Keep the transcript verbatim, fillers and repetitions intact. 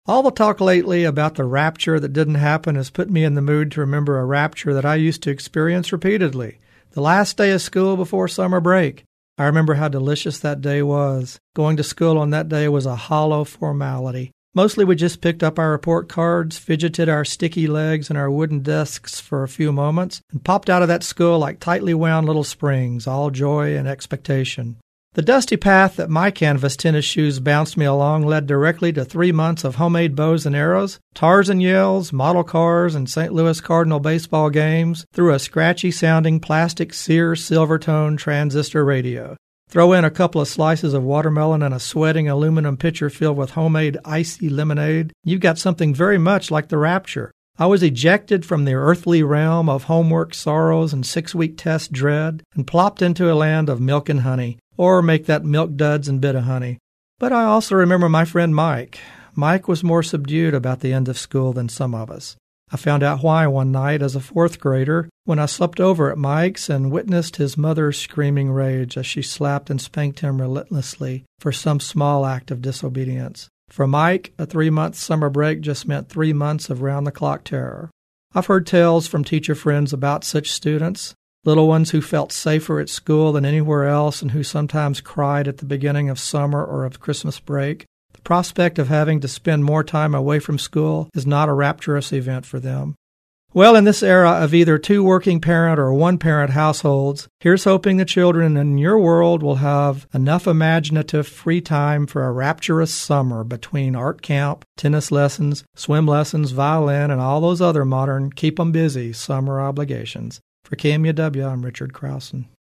All the talk lately about the rapture that didn't happen has put me in the mood to remember a rapture that I used to experience repeatedly. The last day of school before summer break. I remember how delicious that day was. Going to school on that day was a hollow formality. Mostly we just picked up our report cards, fidgeted our sticky legs and our wooden desks for a few moments, and popped out of that school like tightly wound little springs, all joy and expectation. The dusty path that my canvas tennis shoes bounced me along led directly to three months of homemade bows and arrows, Tarzan yells, model cars, and Saint Louis Cardinal baseball games through a scratchy-sounding plastic Sears Silvertone transistor radio. Throw in a couple of slices of watermelon and a sweating aluminum pitcher filled with homemade icy lemonade, you've got something very much like the rapture. I was ejected from the earthly realm of homework sorrows and six-week test dread and plopped into a land of milk and honey, or make that milk duds and bit of honey. But I also remember my friend Mike. Mike was more subdued about the end of school than some of us. I found out why one night as a fourth grader when I slept over at Mike's and witnessed his mother's screaming rage as she slapped and spanked him relentlessly for some small act of disobedience. For Mike, a three-month summer break just meant three months of round-the-clock terror. I've heard tales from teacher friends about such students, little ones who felt safer at school than anywhere else and who sometimes cried at the beginning of summer or of Christmas break. The prospect of having to spend more time away from school is not a rapturous event for them. Well, in this era of either two working parent or one parent households, here's hoping the children in your world will have enough imaginative free time for a rapturous summer between art camp, tennis lessons, swim lessons, violin, and all those other modern keep 'em busy summer obligations. For K M U W, I'm Richard Krausen.